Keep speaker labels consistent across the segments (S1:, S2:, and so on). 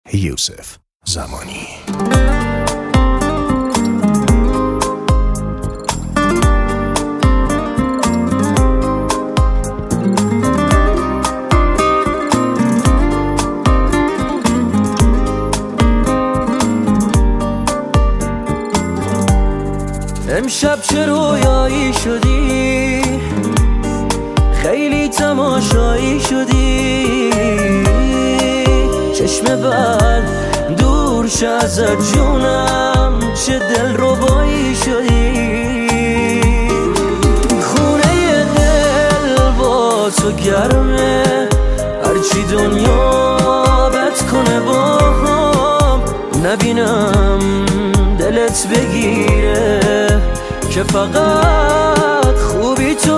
S1: یوسف زمانی.
S2: امشب چه رویایی شدی، خیلی تماشایی شدی، چشم بد دور شه ازت جونم، چه دل ربایی شدی. خونه دل با تو گرمه، هرچی دنیا بد کنه با هم نبینم دلت بگیره که فقط خوبی تو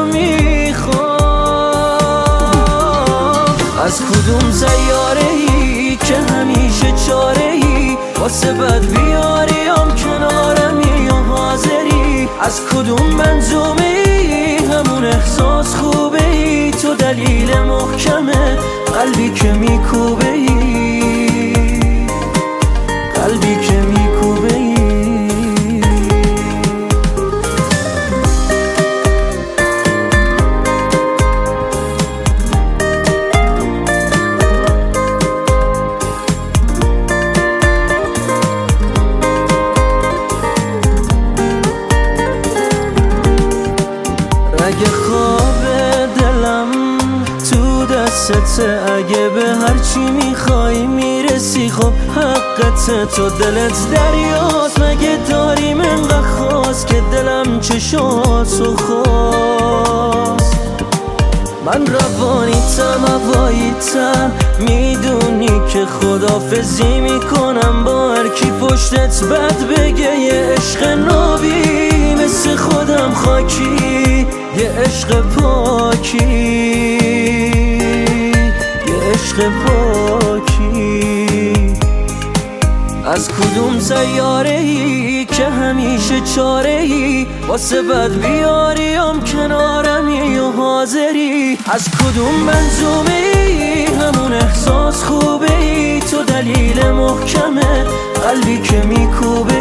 S2: میخوام. از کدوم سیاره‌ای که همیشه چاره‌ای واسه بد بیاریم کنارمی یا حاضری؟ از کدوم منظومه‌ای همون احساس خوبه‌ای؟ تو دلیل محکمه قلبی که میکوبه‌ای، قلبی که میکوبه‌ای. اگه خواب دلم تو دستته، اگه به هرچی میخوای میرسی، خب حقته، تو دلت دریاست، مگه داریم انقدر خواست که دلم چشاتو خواست. من روانیتم هواییتم، میدونی که خدافزی میکنم با هر کی پشتت بد بگه. یه عشق نابی مثل خودم خاکی، یه عشق پاکی، یه عشق پاکی. از کدوم سیاره‌ای که همیشه چاره‌ای واسه بد بیاریم کنارمی یا حاضری؟ از کدوم منظومه‌ای همون احساس خوبه‌ای؟ تو دلیل محکمه قلبی که میکوبه